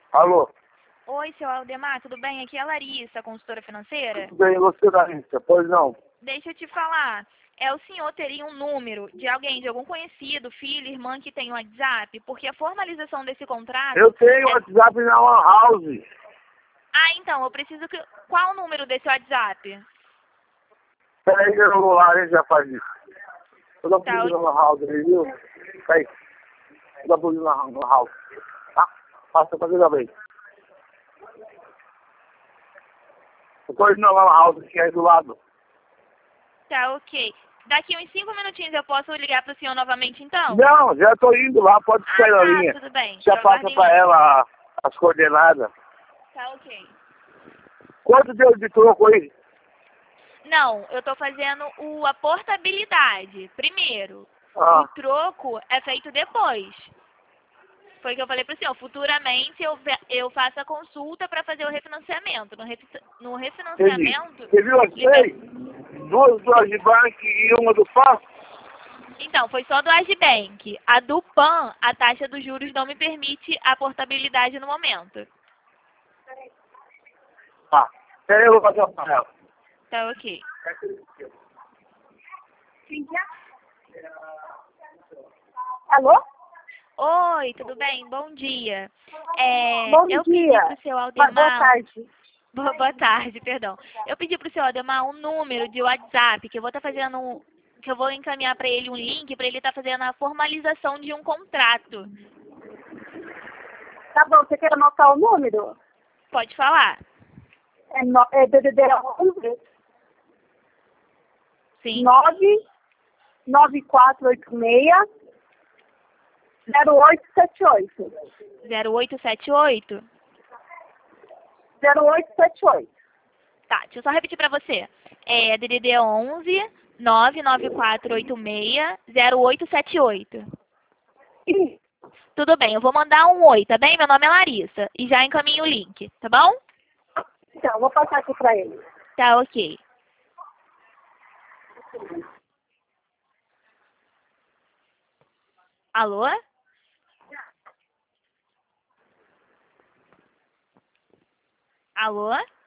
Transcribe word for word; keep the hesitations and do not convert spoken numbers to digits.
Alô? Oi, seu Aldemar, tudo bem? Aqui é a Larissa, consultora financeira. Tudo bem, você, Larissa? Pois não. Deixa eu te falar, é, o senhor teria um número de alguém, de algum conhecido, filho, irmã que tem um WhatsApp? Porque a formalização desse contrato... Eu tenho é... WhatsApp na Lan House. Ah, então, eu preciso que... Qual o número desse WhatsApp? Peraí que eu vou lá, a gente já faz isso. Eu dou Tá, pra eu... na Lan House aí, viu? Peraí. Eu dou pra na Lan House. Tá? Passa pra ver bem. Eu tô indo na Lan House, que é aí do lado. Tá, ok. Daqui uns cinco minutinhos eu posso ligar pro senhor novamente, então? Não, já tô indo lá, pode Ah, ficar na tá, linha. tudo bem. Já Eu passa aguardo em pra linha. ela as coordenadas. Tá, ok. Quanto deu de troco aí? Não, eu tô fazendo o, a portabilidade primeiro. Ah, O troco é feito depois. Foi o que eu falei para o senhor. Futuramente eu, ve- eu faço a consulta para fazer o refinanciamento. No, refi- no entendi. refinanciamento. Você viu as liber- três? Duas do Agibank e uma do F A S? Então, foi só do Agibank. A do P A N, a taxa dos juros não me permite a portabilidade no momento. Tá. Peraí, eu vou fazer uma panela. Tá, ok. Alô? Oi, tudo bem? Bom dia. É, Bom eu pedi dia. para o seu Mas boa Aldemar... tarde. Boa boa tarde, perdão. Eu pedi para o senhor Ademar um número de WhatsApp, que eu vou estar fazendo, um- que eu vou encaminhar para ele um link para ele estar fazendo a formalização de um contrato. Tá bom, você quer anotar o número? Pode falar? É, no, é D D D onze Sim. nove nove quatro oito seis zero oito sete oito. zero oito sete oito? zero oito sete oito. Tá, deixa eu só repetir para você. É D D D onze nove nove quatro oito seis zero oito sete oito. Ih, Tudo bem, eu vou mandar um oi, tá bem? Meu nome é Larissa. E já encaminho o link, tá bom? então, vou passar aqui para ele. Tá, ok. Alô? Alô?